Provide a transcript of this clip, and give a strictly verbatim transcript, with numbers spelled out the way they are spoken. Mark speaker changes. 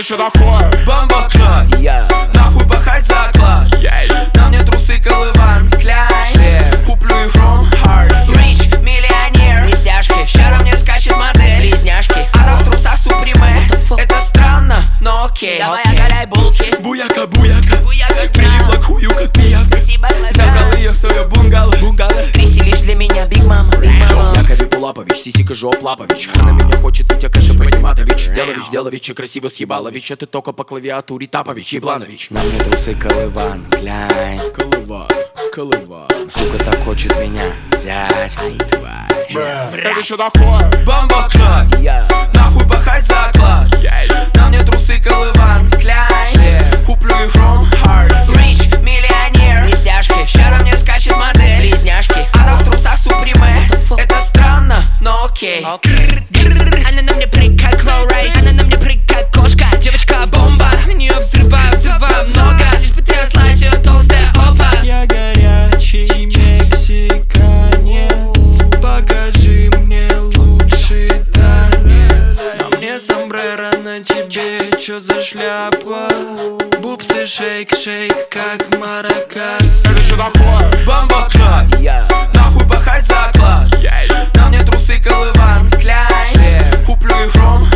Speaker 1: Это что такое?
Speaker 2: Бомбоклад,
Speaker 3: Я
Speaker 2: нахуй пахать заклад. На мне трусы Колыван Кляйн, куплю их from Hearts. Rich, миллионер,
Speaker 3: блестяшки,
Speaker 2: ща на мне скачет модель.
Speaker 3: близняшки.
Speaker 2: Она в трусах Суприме. Это странно, но окей.
Speaker 3: Давай оголяй булки.
Speaker 2: Буяка, буяка,
Speaker 3: Буяка,
Speaker 2: прилипла к хую, как пиявка.
Speaker 3: Спасибо,
Speaker 2: Забрал
Speaker 3: глаза.
Speaker 2: ее в свое бунгало.
Speaker 3: Триси лишь для меня, Биг Мама.
Speaker 1: Якови Пулапович, Сисика Жоплапович. Она меня хочет, Витя Кэша Пониматович. Сделович, Делович и красиво съебалович. А ты только по клавиатуре Тапович, Ебланович.
Speaker 3: На мне трусы Колыван Кляйн.
Speaker 1: Колыван, Колыван.
Speaker 3: Сука так хочет меня взять. Ай, тварь.
Speaker 1: Это что такое?
Speaker 2: Бомбоклад,
Speaker 3: Я
Speaker 2: нахуй пахать заклад. На мне трусы Колыван Кляйн, куплю их from Hearts. Rich, миллионер,
Speaker 3: блестяшки,
Speaker 2: ща на мне скачет модель.
Speaker 3: близняшки.
Speaker 2: Она в трусах Суприме. Это странно, но окей.
Speaker 3: Она на мне прыг как Клоурайт. Она на мне прыг как кошка. Девочка бомба. На нее взрываю, взрываю много. Лишь бы тряслась ее толстая опа.
Speaker 4: Я горячий мексиканец. Покажи мне лучший танец. На мне сомбреро, на тебе чё за шляпа? Бупсы шейк, шейк, как маракас.
Speaker 1: Это что такое?
Speaker 2: Бомбоклад,
Speaker 3: Я
Speaker 2: нахуй пахать заклад. На мне трусы Колыван Кляйн, куплю их from